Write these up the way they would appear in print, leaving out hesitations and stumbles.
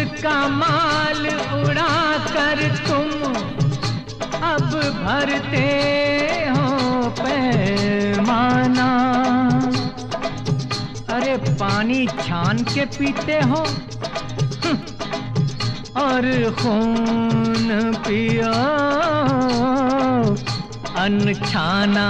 का माल उड़ा कर तुम अब भरते हो पैमाना। अरे पानी छान के पीते हो और खून पियो अनछाना।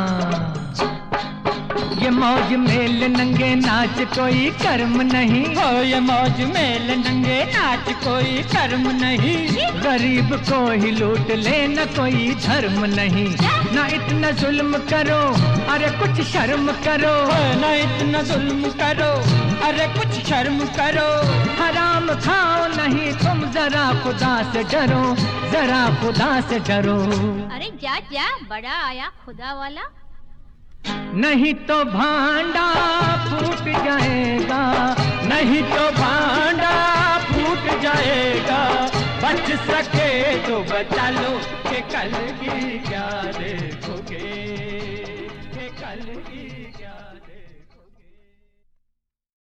ये मौज मेल नंगे नाच कोई कर्म नहीं हो, ये मौज मेल नंगे नाच कोई कर्म नहीं। गरीब को ही लूट ले न कोई धर्म नहीं। ना इतना जुल्म करो अरे कुछ शर्म करो, ना इतना जुल्म करो अरे कुछ शर्म करो। हराम खाओ नहीं तुम जरा खुदा से डरो, जरा खुदा से डरो। अरे जा जा बड़ा आया खुदा वाला। नहीं तो भांडा फूट जाएगा, नहीं तो भांडा फूट जाएगा। बच सके तो बचा लो कि कल की क्या देखोगे।